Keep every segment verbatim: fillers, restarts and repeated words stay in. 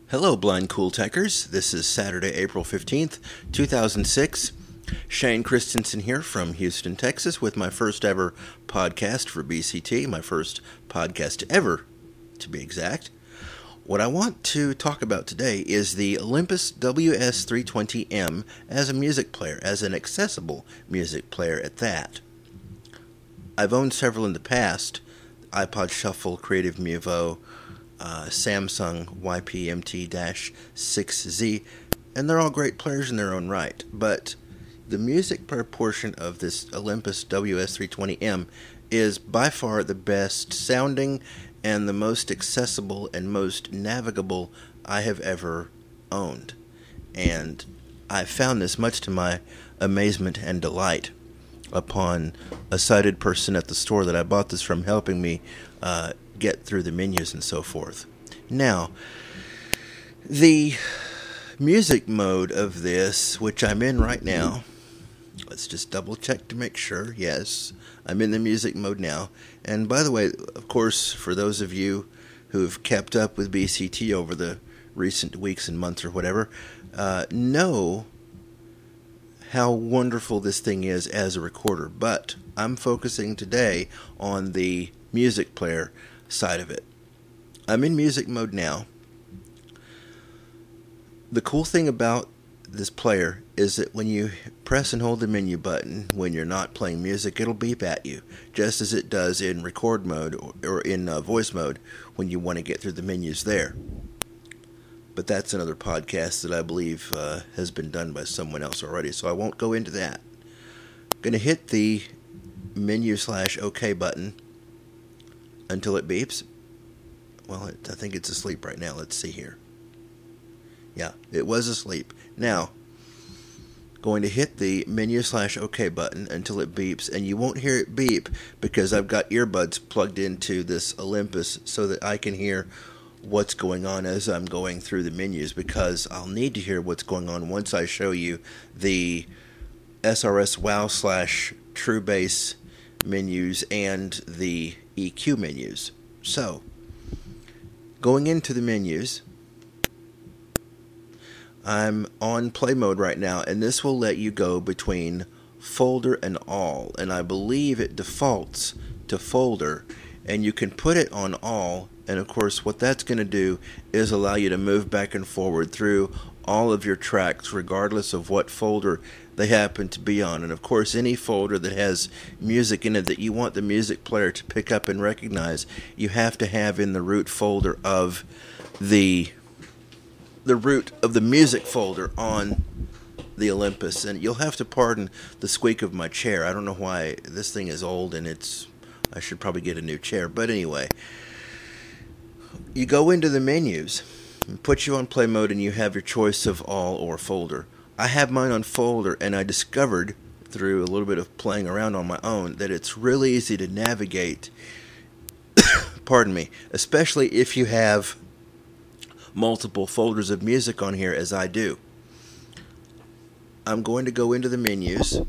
Hello, Blind Cool Techers. This is Saturday, April fifteenth, two thousand six. Shane Christensen here from Houston, Texas, with my first ever podcast for B C T, my first podcast ever, to be exact. What I want to talk about today is the Olympus W S three twenty M as a music player, as an accessible music player at that. I've owned several in the past, iPod Shuffle, Creative Muvo, uh, Samsung Y P M T six Z, and they're all great players in their own right, but the music player portion of this Olympus W S three twenty M is by far the best sounding and the most accessible and most navigable I have ever owned. And I found this much to my amazement and delight upon a sighted person at the store that I bought this from helping me uh, get through the menus and so forth. Now, the music mode of this, which I'm in right now, let's just double check to make sure. Yes, I'm in the music mode now. And by the way, of course, for those of you who've kept up with B C T over the recent weeks and months or whatever, uh, know how wonderful this thing is as a recorder. But I'm focusing today on the music player side of it. I'm in music mode now. The cool thing about this player is that when you press and hold the menu button when you're not playing music, it'll beep at you, just as it does in record mode or, or in uh, voice mode when you want to get through the menus there. But that's another podcast that I believe uh, has been done by someone else already, so I won't go into that. I'm going to hit the menu slash OK button until it beeps. Well, it, I think it's asleep right now. Let's see here. Yeah, it was asleep. Now, going to hit the menu slash OK button until it beeps, and you won't hear it beep because I've got earbuds plugged into this Olympus so that I can hear what's going on as I'm going through the menus, because I'll need to hear what's going on once I show you the S R S WOW slash True Bass menus and the E Q menus. So, going into the menus, I'm on play mode right now, and this will let you go between folder and all, and I believe it defaults to folder, and you can put it on all, and of course what that's going to do is allow you to move back and forward through all of your tracks regardless of what folder they happen to be on. And of course any folder that has music in it that you want the music player to pick up and recognize, you have to have in the root folder of the the root of the music folder on the Olympus. And you'll have to pardon the squeak of my chair. I don't know why. This thing is old and it's I should probably get a new chair. But anyway, you go into the menus and put you on play mode, and you have your choice of all or folder. I have mine on folder, and I discovered through a little bit of playing around on my own that it's really easy to navigate, pardon me, especially if you have multiple folders of music on here as I do. I'm going to go into the menus.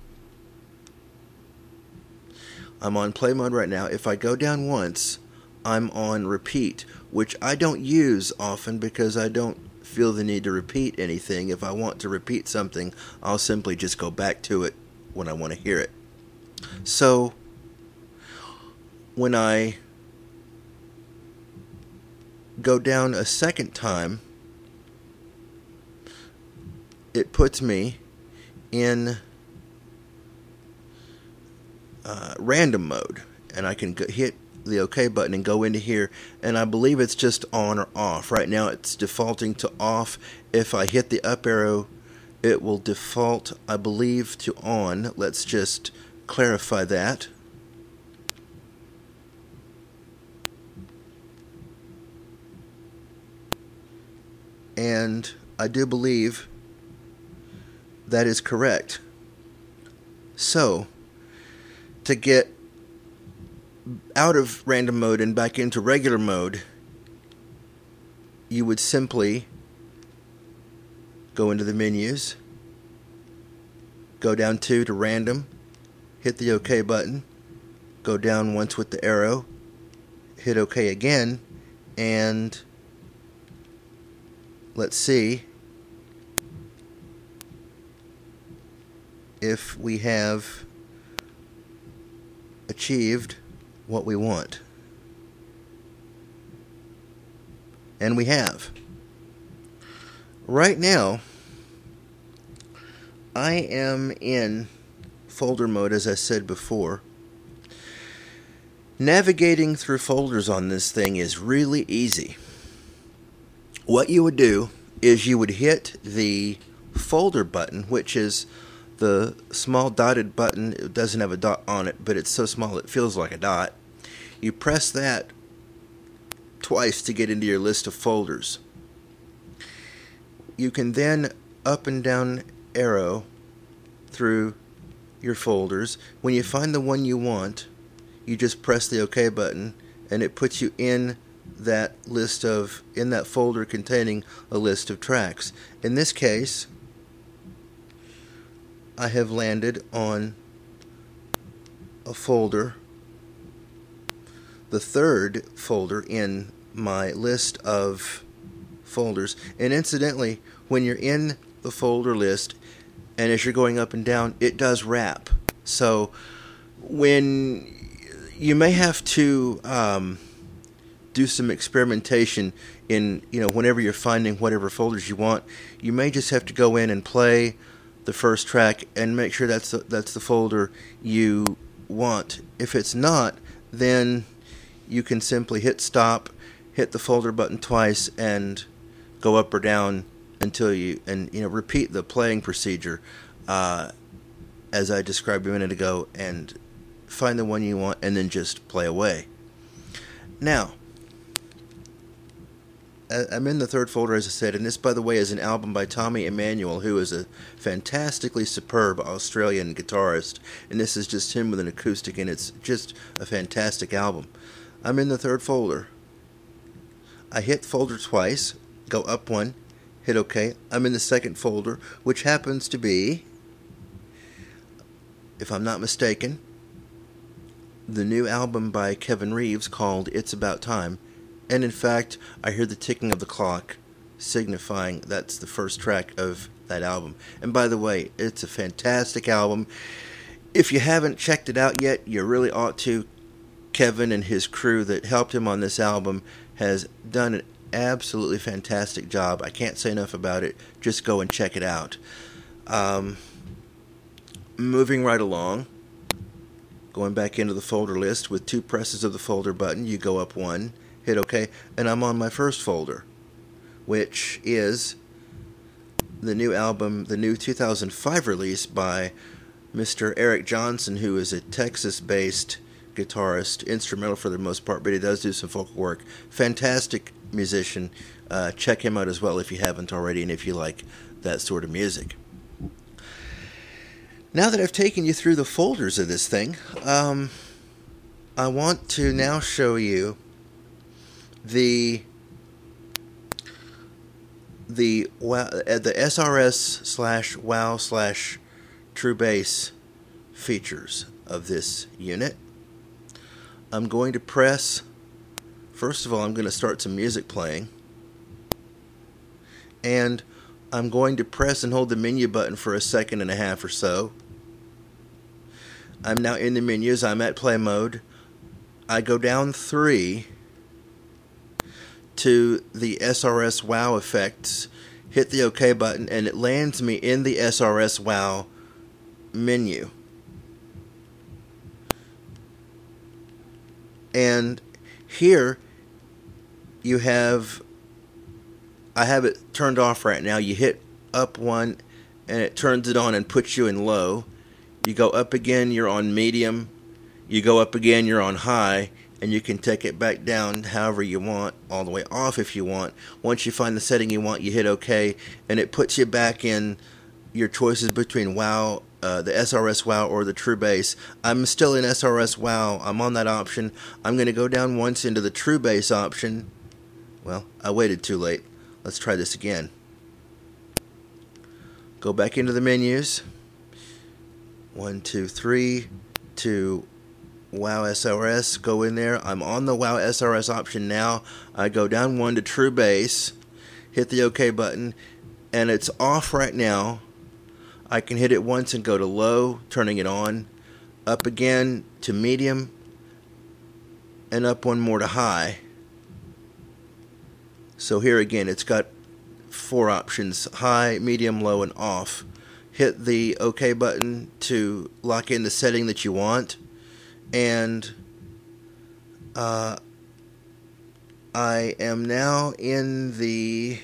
I'm on play mode right now. If I go down once, I'm on repeat, which I don't use often because I don't feel the need to repeat anything. If I want to repeat something, I'll simply just go back to it when I want to hear it. So, when I go down a second time, it puts me in uh, random mode, and I can go, hit the OK button and go into here, and I believe it's just on or off. Right now it's defaulting to off. If I hit the up arrow, it will default, I believe, to on. Let's just clarify that. And I do believe that is correct. So, to get out of random mode and back into regular mode, you would simply go into the menus, go down two to random, hit the OK button, go down once with the arrow, hit OK again, and let's see if we have achieved what we want. And we have. Right now, I am in folder mode, as I said before. Navigating through folders on this thing is really easy. What you would do is you would hit the folder button, which is the small dotted button. It doesn't have a dot on it, but it's so small it feels like a dot. You press that twice to get into your list of folders. You can then up and down arrow through your folders. When you find the one you want, you just press the OK button, and it puts you in that list of in that folder containing a list of tracks. In this case, I have landed on a folder, the third folder in my list of folders. And incidentally, when you're in the folder list and as you're going up and down, it does wrap. So when you may have to um, do some experimentation in, you know, whenever you're finding whatever folders you want, you may just have to go in and play the first track and make sure that's the, that's the folder you want. If it's not, then you can simply hit stop, hit the folder button twice, and go up or down until you, and you know, repeat the playing procedure uh, as I described a minute ago, and find the one you want, and then just play away. Now, I'm in the third folder, as I said, and this, by the way, is an album by Tommy Emmanuel, who is a fantastically superb Australian guitarist, and this is just him with an acoustic, and it's just a fantastic album. I'm in the third folder. I hit folder twice, go up one, hit OK. I'm in the second folder, which happens to be, if I'm not mistaken, the new album by Kevin Reeves called It's About Time. And in fact, I hear the ticking of the clock, signifying that's the first track of that album. And by the way, it's a fantastic album. If you haven't checked it out yet, you really ought to. Kevin and his crew that helped him on this album has done an absolutely fantastic job. I can't say enough about it. Just go and check it out. Um, moving right along, going back into the folder list with two presses of the folder button, you go up one, hit OK, and I'm on my first folder, which is the new album, the new two thousand five release by Mister Eric Johnson, who is a Texas-based guitarist, instrumental for the most part, but he does do some vocal work. Fantastic musician. Uh, check him out as well if you haven't already, and if you like that sort of music. Now that I've taken you through the folders of this thing, um, I want to now show you the the wow, the S R S slash wow slash True Bass features of this unit. I'm going to press, first of all, I'm going to start some music playing, and I'm going to press and hold the menu button for a second and a half or so. I'm now in the menus. I'm at play mode. I go down three to the S R S wow effects, hit the OK button, and it lands me in the S R S wow menu. And here you have, I have it turned off right now. You hit up one and it turns it on and puts you in low. You go up again, you're on medium. You go up again, you're on high. And you can take it back down however you want, all the way off if you want. Once you find the setting you want, you hit OK, and it puts you back in your choices between wow, uh, the S R S wow, or the True Bass. I'm still in S R S wow. I'm on that option. I'm going to go down once into the True Bass option. Well, I waited too late. Let's try this again. Go back into the menus. One, two, three, to wow S R S, go in there. I'm on the wow S R S option now. I go down one to True Bass, hit the OK button, and it's off right now. I can hit it once and go to low, turning it on, up again to medium, and up one more to high. So here again, it's got four options: high, medium, low, and off. Hit the OK button to lock in the setting that you want, and uh, I am now in the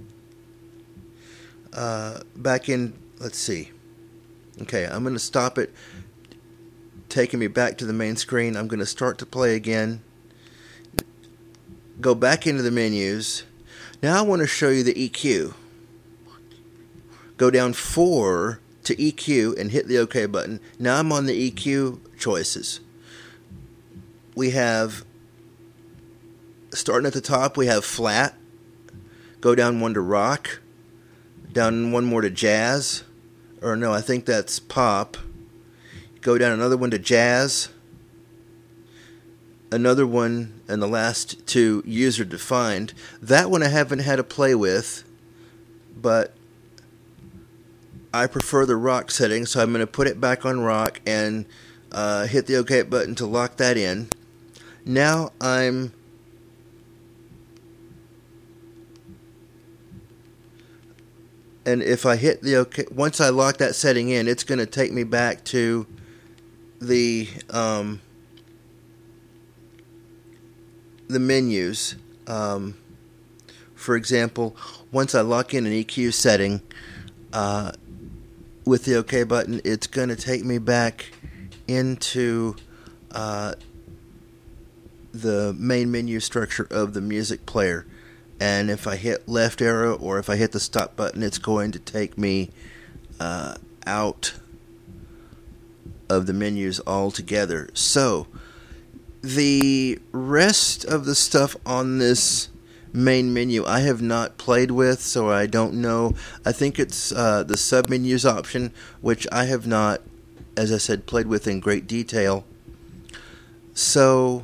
uh, back in. Let's see. Okay, I'm going to stop it, taking me back to the main screen. I'm going to start to play again. Go back into the menus. Now I want to show you the E Q. Go down four to E Q and hit the OK button. Now I'm on the E Q choices. We have, starting at the top, we have flat. Go down one to rock. Down one more to jazz. Or no, I think that's pop. Go down another one to jazz. Another one, and the last two, user defined. That one I haven't had to play with, but I prefer the rock setting, so I'm going to put it back on rock and uh, hit the OK button to lock that in. Now I'm and if I hit the OK, once I lock that setting in, it's going to take me back to the um, the menus. Um, for example, once I lock in an E Q setting uh, with the OK button, it's going to take me back into uh, the main menu structure of the music player. And if I hit left arrow or if I hit the stop button, it's going to take me uh, out of the menus altogether. So the rest of the stuff on this main menu I have not played with, so I don't know. I think it's uh, the sub-menus option, which I have not, as I said, played with in great detail. So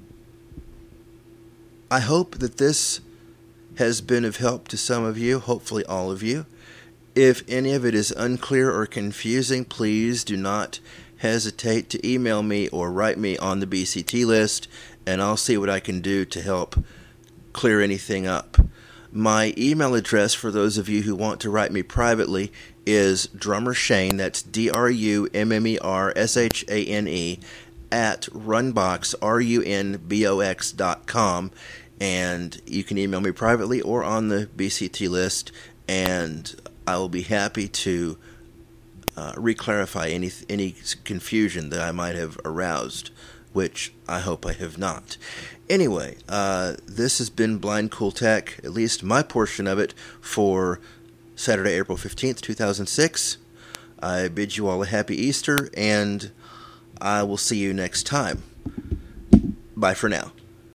I hope that this has been of help to some of you, hopefully all of you. If any of it is unclear or confusing, please do not hesitate to email me or write me on the B C T list, and I'll see what I can do to help clear anything up. My email address, for those of you who want to write me privately, is Drummer Shane, that's D R U M M E R S H A N E, at runbox, R U N B O X dot com. And you can email me privately or on the B C T list, and I will be happy to uh, re-clarify any any confusion that I might have aroused, which I hope I have not. Anyway, uh, this has been Blind Cool Tech, at least my portion of it, for Saturday, April fifteenth, two thousand six. I bid you all a happy Easter, and I will see you next time. Bye for now.